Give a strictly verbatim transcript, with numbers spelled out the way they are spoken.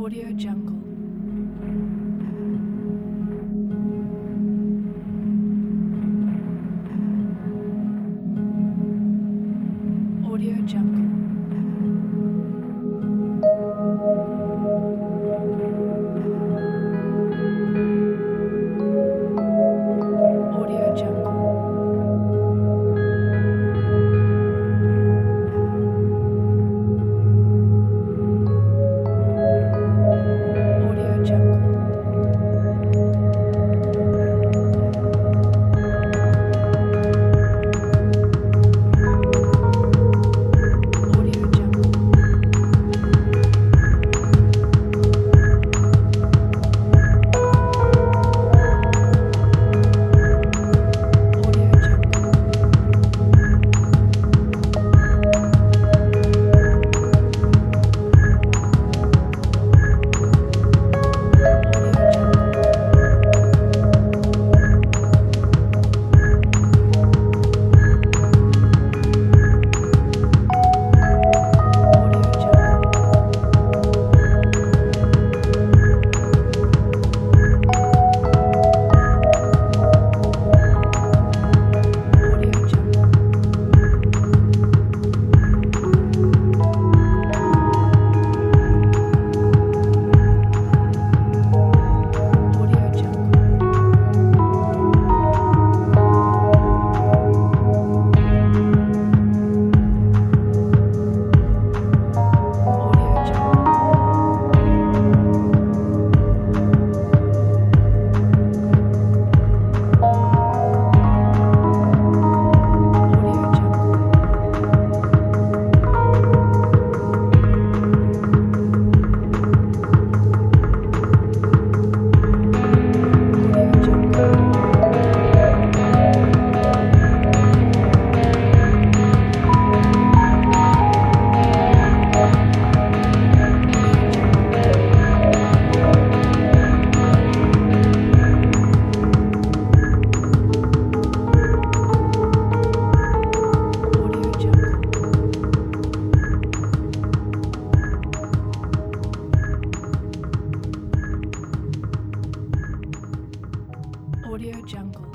Audio Jungle. Audio Jungle. Audio Jungle. Audio Jungle. Audio Jungle. Audio Jungle. Audio Jungle. Audio Jungle. Audio Jungle. Audio Jungle. Audio Jungle. Audio Jungle. Audio Jungle. Audio Jungle. Audio Jungle.